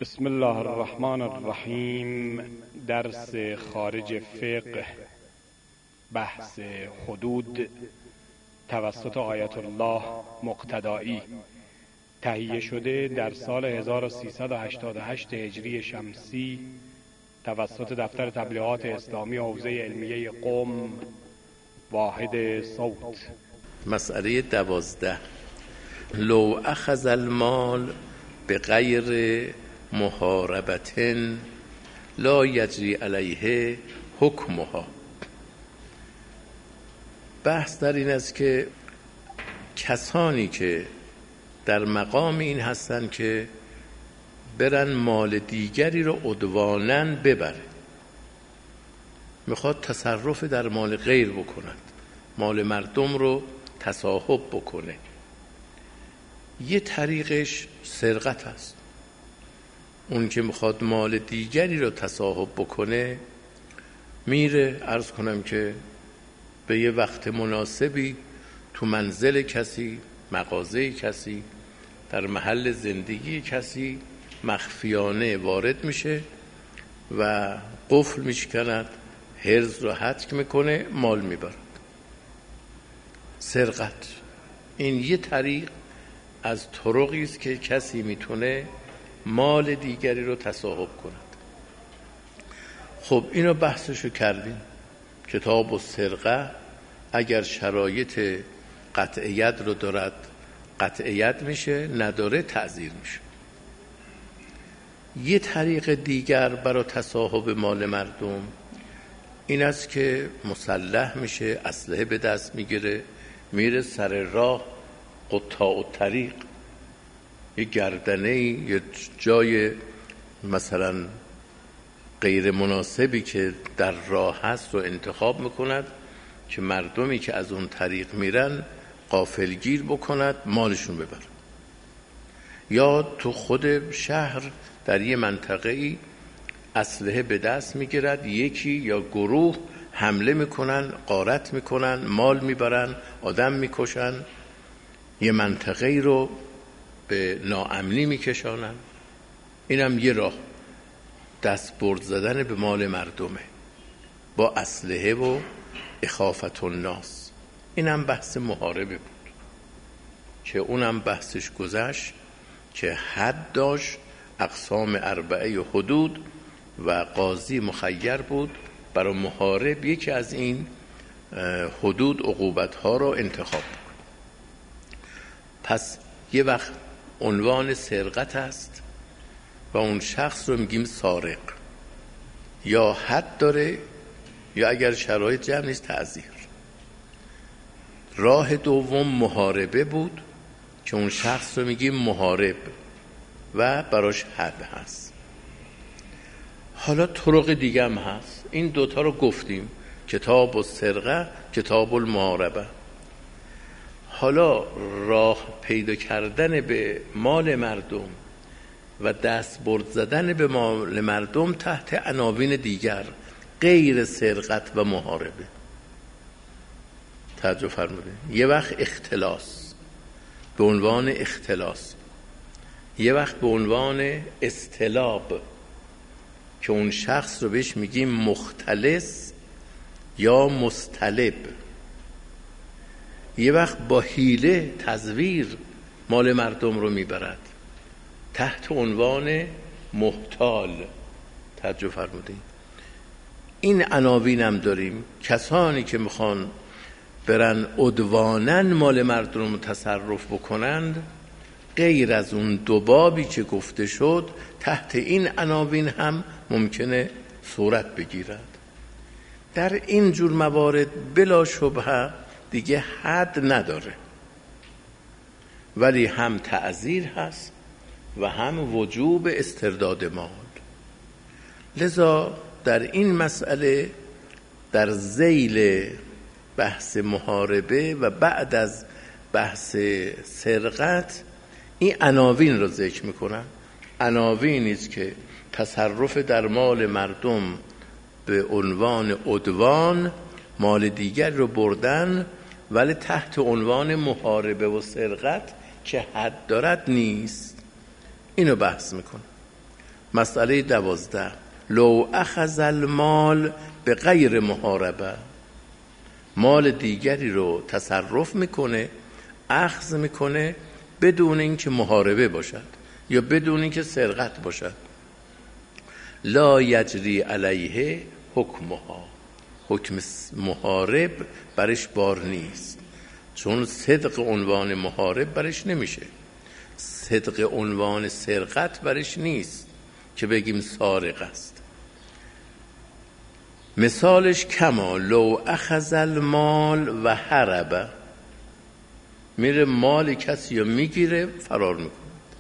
بسم الله الرحمن الرحیم. درس خارج فقه، بحث حدود توسط آیت الله مقتدایی، تهیه شده در سال 1388 هجری شمسی توسط دفتر تبلیغات اسلامی حوزه علمیه قم، واحد صوت. مسئله 12. لو اخذ المال به غیر محاربتن لا یجری علیه حکمها. بحث در این است که کسانی که در مقام این هستند که برن مال دیگری رو عدواناً ببره، میخواد تصرف در مال غیر بکند، مال مردم رو تصاحب بکنه، یه طریقش سرقت است. اون که میخواد مال دیگری رو تصاحب بکنه میره، عرض کنم که به یه وقت مناسبی تو منزل کسی، مغازه کسی، در محل زندگی کسی مخفیانه وارد میشه و قفل میشکند، حرز رو حتک میکنه، مال میبرد. سرقت این یه طریق از طرقی است که کسی میتونه مال دیگری رو تصاحب کند. خب اینو بحثشو کردیم. کتاب السرقه اگر شرایط قطعیت رو دارد قطعیت میشه، نداره تعزیر میشه. یه طریق دیگر برای تصاحب مال مردم این است که مسلح میشه، اسلحه به دست میگیره، میره سر راه، قطاع الطریق، یه گردنه، یه جای مثلا غیر مناسبی که در راه هست رو انتخاب میکند که مردمی که از اون طریق میرن غافلگیر بکند، مالشون ببر. یا تو خود شهر در یه منطقه‌ای اسلحه به دست میگیرد، یکی یا گروه حمله میکنن، غارت میکنن، مال میبرن، آدم میکشن، یه منطقه‌ای رو به ناامنی میکشانن. اینم یه راه دست برد زدن به مال مردمه با اسلحه و اخافت الناس. اینم بحث محاربه بود که اونم بحثش گذشت که حد داشت، اقسام اربعه حدود و قاضی مخیر بود برای محارب یکی از این حدود عقوبت‌ها رو انتخاب بود. پس یه وقت عنوان سرقت است و اون شخص رو میگیم سارق، یا حد داره یا اگر شرایط جمع نیست تعزیر. راه دوم محاربه بود که اون شخص رو میگیم محارب و براش حد هست. حالا طرق دیگه هم هست. این دوتا رو گفتیم، کتاب السرقه، کتاب المحاربه. حالا راه پیدا کردن به مال مردم و دست برد زدن به مال مردم تحت عناوین دیگر غیر سرقت و محاربه. توجه فرمودید؟ یه وقت اختلاس به عنوان اختلاس، یه وقت به عنوان استلاب که اون شخص رو بهش میگیم مختلس یا مستلب، یه وقت با حیله تزویر مال مردم رو میبرد تحت عنوان محتال. توجه فرمودید؟ این عناوین هم داریم. کسانی که میخوان برن عدواناً مال مردم رو تصرف بکنند غیر از اون دو بابی که گفته شد تحت این عناوین هم ممکنه صورت بگیرد. در این جور موارد بلا شبهه دیگه حد نداره، ولی هم تعزیر هست و هم وجوب استرداد مال. لذا در این مسئله در ذیل بحث محاربه و بعد از بحث سرقت این عناوین رو ذکر میکنن. عناوینی است که تصرف در مال مردم به عنوان عدوان، مال دیگر رو بردن، ولی تحت عنوان محاربه و سرقت که حد دارد نیست. اینو بحث میکنه. مسئله 12 لو اخذ المال به غیر محاربه، مال دیگری رو تصرف میکنه، اخذ میکنه بدون اینکه محاربه باشد یا بدون اینکه سرقت باشد. لا یجری علیه حکمها، حکم محارب برش بار نیست، چون صدق عنوان محارب برش نمیشه، صدق عنوان سرقت برش نیست که بگیم سارق است. مثالش کما لو اخذ المال و هرب، میره مال کسی رو میگیره فرار میکنه.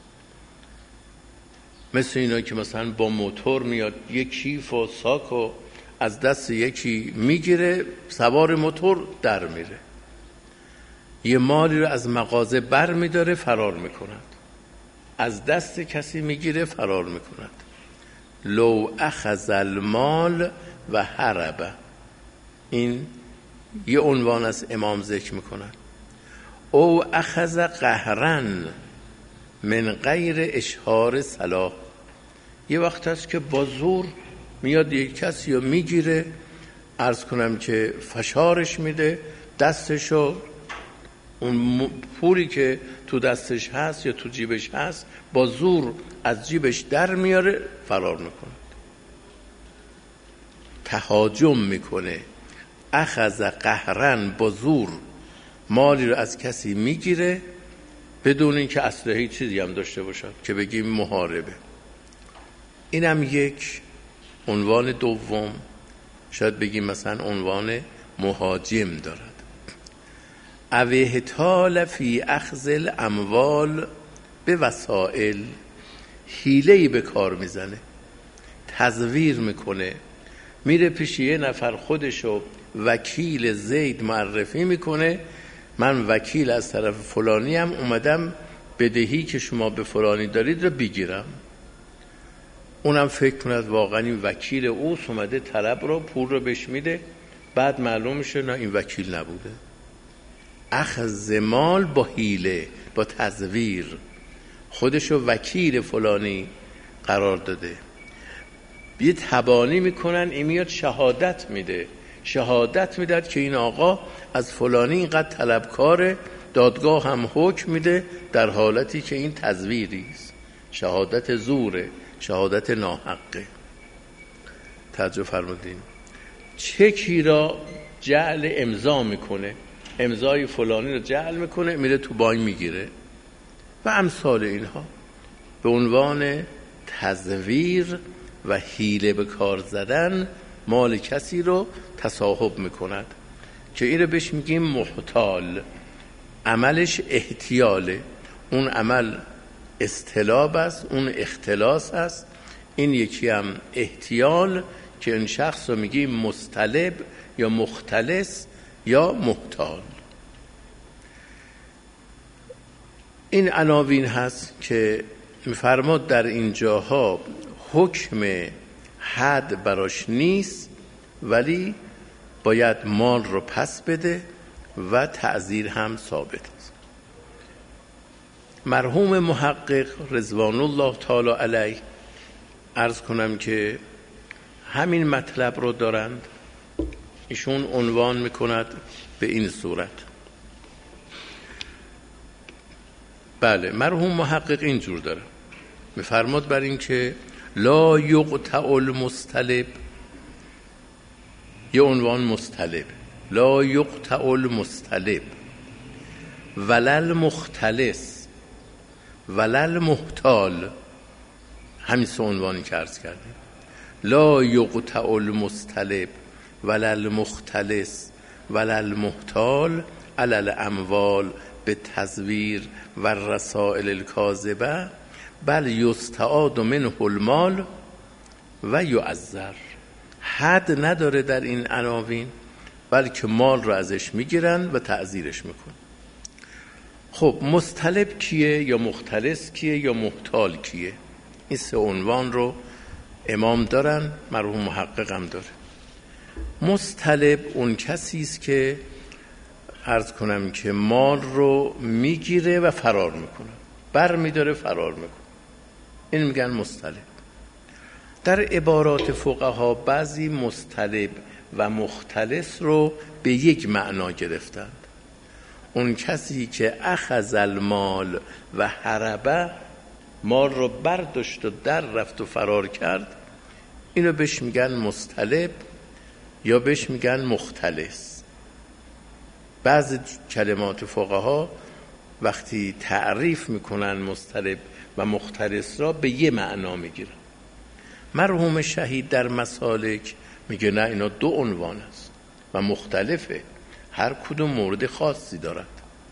مثل اینا که مثلا با موتور میاد یک کیف و ساکو از دست یکی میگیره، سوار موتور در میره، یه مالی رو از مغازه بر میداره فرار میکند، از دست کسی میگیره فرار میکند. لو اخذ المال و هرب، این یه عنوان از امام ذکر میکنند. او اخذ قهرن من غیر اشهار صلاح، یه وقت هست که با زور میاد یک کسی رو میگیره، عرض کنم که فشارش میده، دستشو اون پولی که تو دستش هست یا تو جیبش هست با زور از جیبش در میاره فرار میکنه، تهاجم میکنه. اخذ قهرن، با زور مالی رو از کسی میگیره بدون اینکه اسلحه چیزی هم داشته باشد که بگیم محاربه. اینم یک عنوان دوم، شاید بگیم مثلا عنوان مهاجم دارد. اوهتال فی اخذ الاموال به وسائل، حیله‌ای به کار میزنه، تزویر میکنه، میره پیش یه نفر خودشو وکیل زید معرفی میکنه، من وکیل از طرف فلانی هم اومدم بدهی که شما به فلانی دارید رو بگیرم. اونم فکر کند واقعا این وکیل اوست، اومده طلب رو پول رو بهش میده، بعد معلوم میشه نه این وکیل نبوده. اخذ مال با حیله، با تزویر، خودشو وکیل فلانی قرار داده، یه تبانی میکنن، این میاد شهادت میده، شهادت میده که این آقا از فلانی اینقدر طلبکاره، دادگاه هم حکم میده در حالتی که این تزویری است، شهادت زوره، شهادت ناحقه. توجه فرمودین. چکی را جعل امضا میکنه، امضای فلانی رو جعل میکنه، میره تو بانک میگیره و امثال اینها، به عنوان تزویر و حیله به کار زدن مال کسی رو تصاحب میکند که این رو بهش میگیم محتال. عملش احتیاله، اون عمل استلاب است، اون اختلاس است، این یکی هم احتیال که این شخص رو میگیم مستلب یا مختلس یا محتال. این عناوین هست که میفرماد در این جاها حکم حد براش نیست، ولی باید مال رو پس بده و تعزیر هم ثابت است. مرحوم محقق رضوان الله تعالی علیه عرض کنم که همین مطلب رو دارند، ایشون عنوان میکند به این صورت. بله، مرحوم محقق اینجور داره، میفرماد بر این که لا یقطع المستلب، یه عنوان مستلب، لا یقطع المستلب ولل مختلس ولل محتال، همین سه عنوانی که عرض کردیم، لا یقطع المستلب ولل مختلس ولل محتال علل اموال به تزویر و رسائل الکاذبه بل یستعاد منه المال و یعذر. حد نداره در این عناوین، بلکه مال رو ازش میگیرن و تعذیرش میکن. خب مستلب کیه یا مختلس کیه یا محتال کیه؟ این سه عنوان رو امام دارن، مرحوم محقق هم داره. مستلب اون کسی است که عرض کنم که مال رو میگیره و فرار میکنه، بر میداره فرار میکنه، این میگن مستلب. در عبارات فقها بعضی مستلب و مختلس رو به یک معنا گرفتند. اون کسی که اخذ المال و هربه، مال رو برداشت و در رفت و فرار کرد، اینو بهش میگن مستلب یا بهش میگن مختلس. بعضی کلمات فقها وقتی تعریف میکنن مستلب و مختلس را به یه معنا میگیرن. مرحوم شهید در مسالک میگه نه، اینا دو عنوان است و مختلفه، هر کدوم مورد خاصی دارد.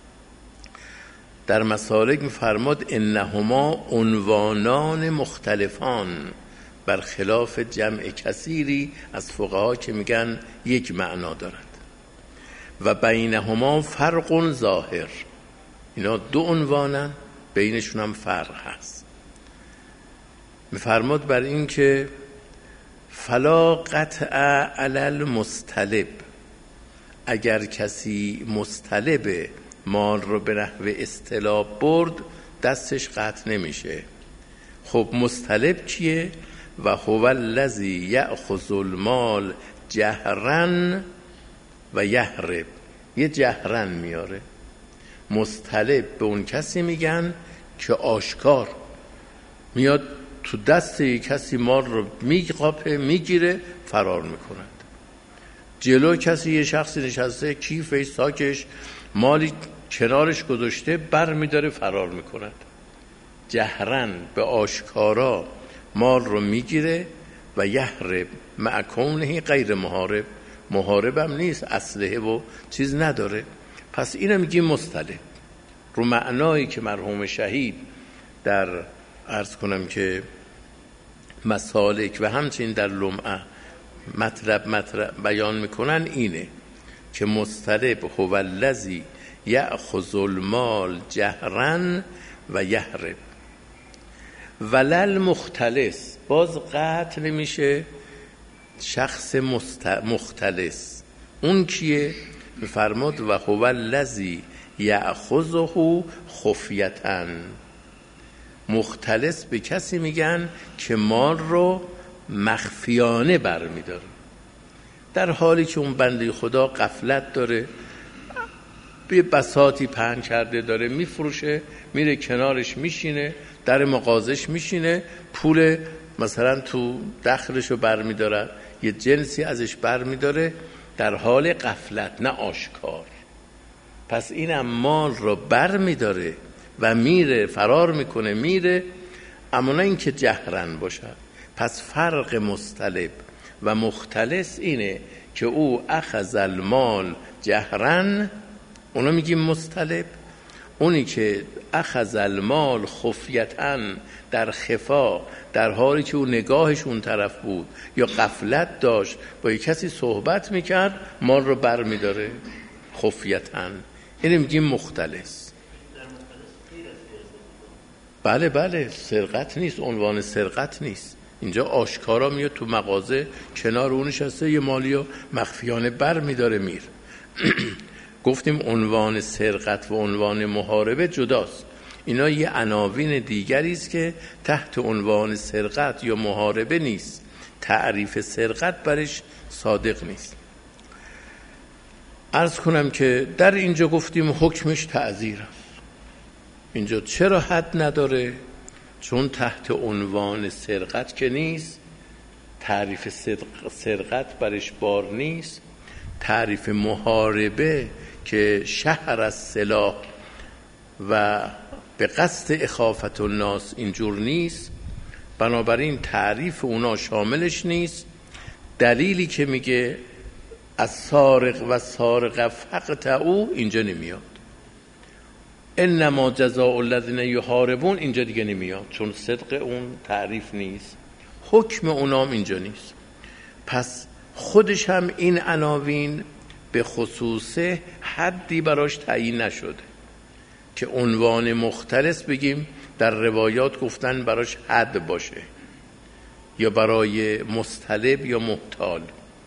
در مسالک میفرماد انهما عنوانان مختلفان، برخلاف جمع کثیری از فقها که میگن یک معنا دارد. و بینهما فرق ظاهر، اینا دو عنوانن، بینشون هم فرق هست. میفرماد بر این که فلا قطع علی المستلب، اگر کسی مستلب مال رو به نحو استلاب برد دستش قطع نمیشه. خب مستلب چیه؟ و هو الذی یأخذ المال جهرا و یهرب، یه جهرا میاره. مستلب به اون کسی میگن که آشکار میاد تو دست یک کسی مال رو میقاپه، میگیره، فرار میکند. جلو کسی یه شخصی نشسته، کیفش ساکش مالی کنارش گذاشته، بر میداره فرار میکند. جهرن به آشکارا مال رو میگیره و یهرب مع کونه غیر محارب، محارب هم نیست، اسلحه و چیز نداره. پس اینو میگیم مستلب. رو معنایی که مرحوم شهید در عرض کنم که مسالک و همچنین در لمعه مطلب بیان میکنن اینه که مستلب هو الذی یأخذ المال جهرا و یهرب. ولل مختلس، باز قطع نمیشه شخص مختلس. اون کیه؟ میفرماد و هو الذی یأخذه خفیةً. مختلس به کسی میگن که مال رو مخفیانه برمیداره، در حالی که اون بنده خدا غفلت داره، به بساطی پهن کرده داره میفروشه، میره کنارش میشینه، در مغازش میشینه، پول مثلا تو دخلشو برمیداره، یه جنسی ازش برمیداره، در حال غفلت نه آشکار. پس اینم مال رو برمیداره و میره، فرار میکنه، میره، اما نه اینکه جهرن باشد. پس فرق مستلب و مختلس اینه که او اخذ المال جهرن، اونو میگیم مستلب. اونی که اخذ المال خفیةً، در خفا، در حالی که او نگاهش اون طرف بود یا غفلت داشت، با یک کسی صحبت میکرد، مال رو بر میداره خفیةً، اینو میگیم مختلس. بله سرقت نیست، عنوان سرقت نیست. اینجا آشکارا میاد تو مغازه، کنار اون نشسته، یه مالیو مخفیانه بر میداره میر. گفتیم عنوان سرقت و عنوان محاربه جداست. اینا یه عناوین دیگری است که تحت عنوان سرقت یا محاربه نیست. تعریف سرقت برش صادق نیست. عرض کنم که در اینجا گفتیم حکمش تعزیر است. اینجا چرا حد نداره؟ چون تحت عنوان سرقت که نیست، تعریف سرقت برش بار نیست. تعریف محاربه که شهر از سلاح و به قصد اخافت الناس اینجور نیست، بنابراین تعریف اونا شاملش نیست. دلیلی که میگه از سارق و سارق فقطعوا اینجا نمیاد. انما جزاء الذین یحاربون اینجا دیگه نمیاد، چون صدق اون تعریف نیست، حکم اونام اینجا نیست. پس خودش هم این عناوین به خصوص حدی براش تعیین نشده که عنوان مختلس بگیم در روایات گفتن براش حد باشه، یا برای مستلب یا محتال.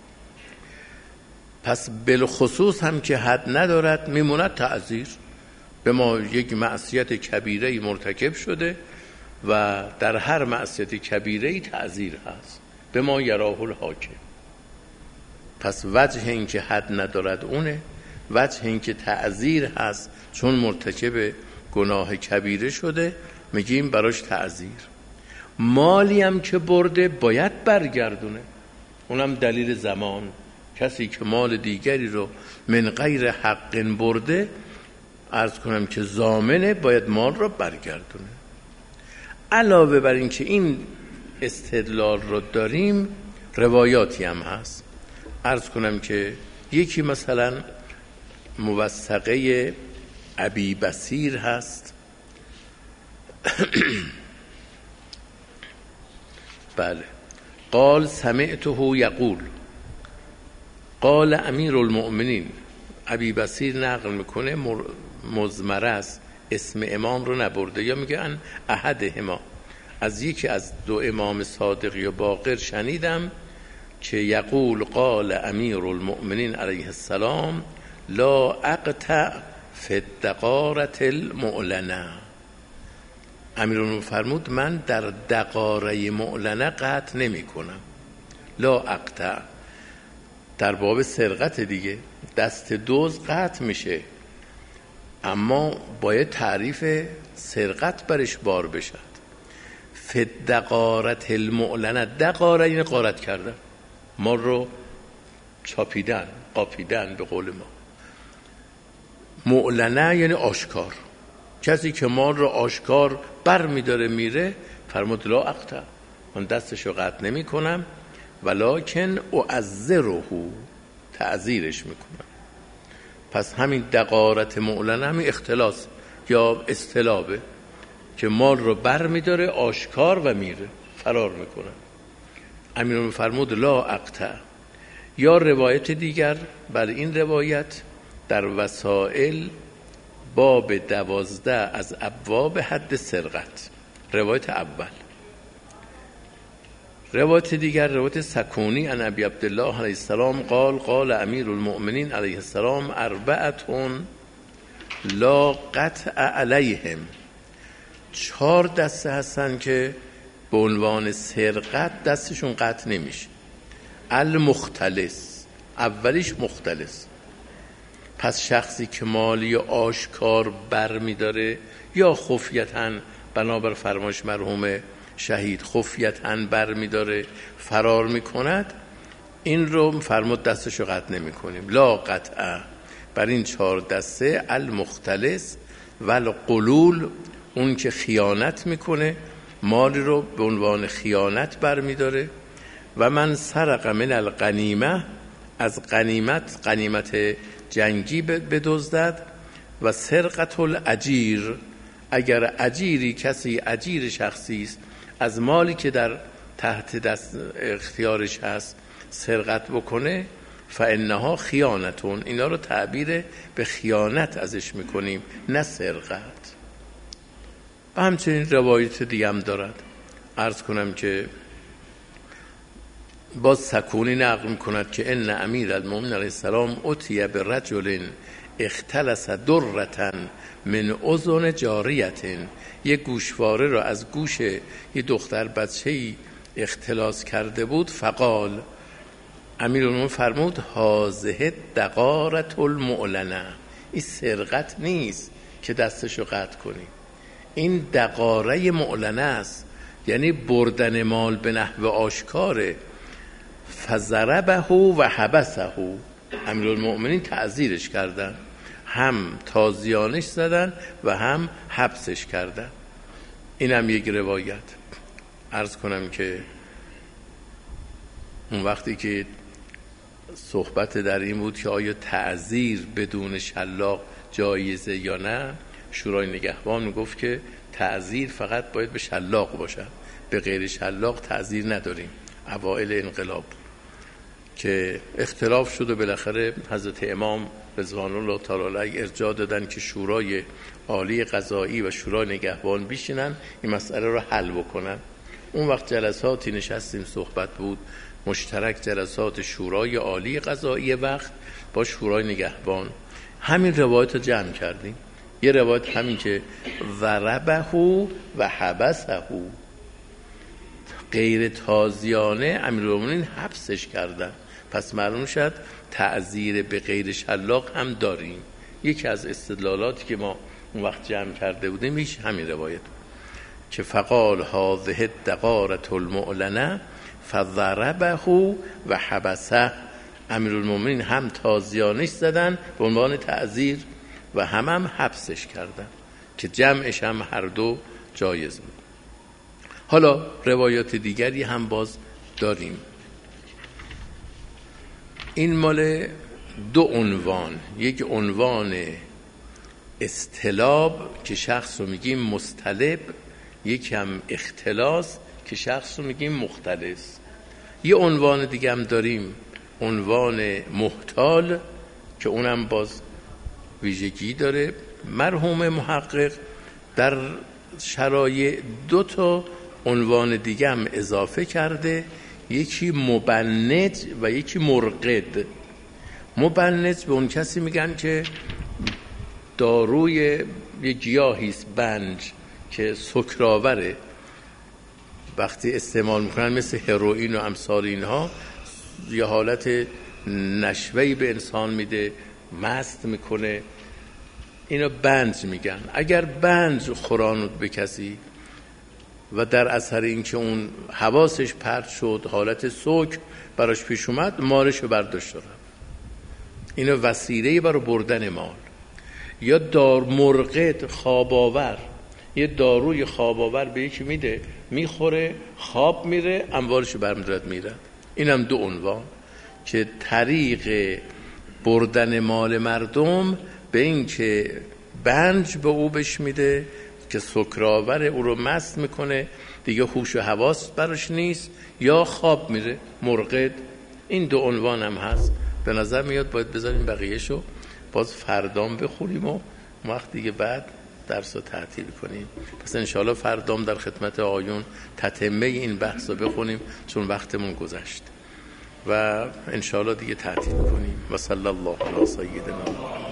پس بالخصوص هم که حد ندارد، میموند تعزیر. به ما یک معصیت کبیره مرتکب شده، و در هر معصیت کبیره‌ای تعزیر هست به ما یراه الحاکم. پس وجه این که حد ندارد اونه، وجه این که تعزیر هست چون مرتکب گناه کبیره شده میگیم براش تعزیر. مالی هم که برده باید برگردونه، اونم دلیل زمان. کسی که مال دیگری رو من غیر حق برده، عرض کنم که ضامنه، باید مال رو برگردونه. علاوه بر این که این استدلال رو داریم، روایاتی هم هست. عرض کنم که یکی مثلا موثقه ابی بصیر هست بله، قال سمعته یقول قال امیر المؤمنین. ابی بصیر نقل میکنه، مضمره است، اسم امام رو نبرده، یا میگه ان احدهما، از یکی از دو امام صادق یا باقر شنیدم که یقول قال امیر المؤمنین علیه السلام لا اقطع فی الدقارة المعلنه. امیرالمؤمنین فرمود من در دقاره معلنه قطع نمی کنم. لا اقطع در باب سرقت دیگه، دست دزد قطع میشه، اما باید تعریف سرقت برش بار بشد. فی الدقارة المعلنه، دقاره این غارت کردن، ما رو چاپیدن، قاپیدن به قول ما. معلنه یعنی آشکار، کسی که مال رو آشکار بر میداره میره، فرمود لا اقطع، من دستشو قطع نمی کنم، ولکن اعذره، تعذیرش میکنم. پس همین دقارت معلنه همین اختلاس یا استلابه که مال رو بر میداره آشکار و میره، فرار میکنه. امیرالمؤمنین فرمود لا اقطع. یا روایت دیگر بر این روایت در وسائل باب 12 از ابواب حد سرقت، روایت اول. روایت دیگر روایت سکونی عن ابی عبدالله علیه السلام قال قال امیر المؤمنین علیه السلام اربعتون لا قطع علیهم. 4 دسته هستن که به عنوان سرقت دستشون قطع نمیشه. المختلس، اولیش مختلس. پس شخصی که مالی آشکار بر میداره یا خفیتاً، بنابر فرمایش مرحوم شهید خفیتاً بر میداره فرار میکند، این رو فرمود دستشو قطع نمی کنیم. لا قطع بر این 4 دسته، المختلس و القلول، اون که خیانت میکنه، مالی رو به عنوان خیانت بر میداره، و من سرق من الغنیمه، از غنیمت جنگی بدزدد، و سرقت الاجیر، اگر اجیری، کسی اجیر شخصی است، از مالی که در تحت دست اختیارش هست سرقت بکنه، فانها خیانتون، اینا رو تعبیر به خیانت ازش میکنیم، نه سرقت. و همچنین روایت دیگه هم دارد. عرض کنم که باز سکونی نقل میکند که ان امیر المؤمنین علیه السلام اتیه برجل اختلس درة من اذن جاریة، یک گوشواره را از گوش یه دختر بچه‌ای اختلاس کرده بود. فقال، امیرالمؤمنین فرمود هذه دقارة المعلنه، این سرقت نیست که دستشو قطع کنی، این دقاره معلنه است، یعنی بردن مال به نحو آشکاره. فضربه و حبسه، امیرالمؤمنین تعزیرش کردن، هم تازیانش زدن و هم حبسش کردن. این هم یک روایت. عرض کنم که اون وقتی که صحبت در این بود که آیا تعزیر بدون شلاق جایزه یا نه، شورای نگهبان میگفت که تعزیر فقط باید به شلاق باشه، به غیر شلاق تعزیر نداریم. اوائل انقلاب که اختلاف شد و بالاخره حضرت امام رضوان الله تعالی علیه ارجاع دادن که شورای عالی قضایی و شورای نگهبان بشینن این مسئله رو حل بکنن. اون وقت جلساتی نشستیم، صحبت بود مشترک، جلسات شورای عالی قضایی وقت با شورای نگهبان، همین روایت رو جمع کردیم یه روایت همین که ضربه و حبسه، غیر تازیانه امیرالمومنین حبسش کردن. پس معلوم شد تعزیر به غیر شلاق هم داریم. یکی از استدلالاتی که ما اون وقت جمع کرده بودیم میشه همین روایت که فقال هذه الدقارة المعلنه فضربه و حبسه، امیرالمومنین هم تازیانش زدن به عنوان تعزیر و هم حبسش کردن که جمعش هم هر دو جایز بود. حالا روایات دیگری هم باز داریم. این مال دو عنوان، یک عنوان استلاب که شخص رو میگیم مستلب، یک هم اختلاس که شخص رو میگیم مختلس. یه عنوان دیگه هم داریم، عنوان محتال، که اونم باز ویژگی داره. مرحوم محقق در شرایع دو تا عنوان دیگه هم اضافه کرده، یکی مبنج و یکی مرقد. مبنج به اون کسی میگن که داروی یه گیاهیست بنج که سکرآوره، وقتی استعمال میکنن مثل هروئین و امثال اینها یه حالت نشوهی به انسان میده، مست میکنه، اینا بنج میگن. اگر بنج خوراند به کسی و در اثر اینکه اون حواسش پرت شد، حالت سکر براش پیش اومد، مالشو برداشت رفت، اینا وسیله برای بردن مال. یا دار مرقد، خواباور، یه داروی خواباور به یکی میده، میخوره خواب میره، اموالشو برمی‌دارد میره. اینم دو عنوان که طریق بردن مال مردم به این که بنج به او بش میده که سکرآور او رو مست میکنه، دیگه هوش و حواس براش نیست، یا خواب میره، مرقد. این دو عنوان هم هست. به نظر میاد باید بذاریم بقیهشو باز فردام بخونیم و وقت دیگه بعد درس رو تعطیل کنیم. پس انشاءالله فردام در خدمت آقایون تتمه این بحث رو بخونیم چون وقتمون گذشت و انشاءالله دیگه تعطیل کنیم. و صلی الله علی سیدنا محمد.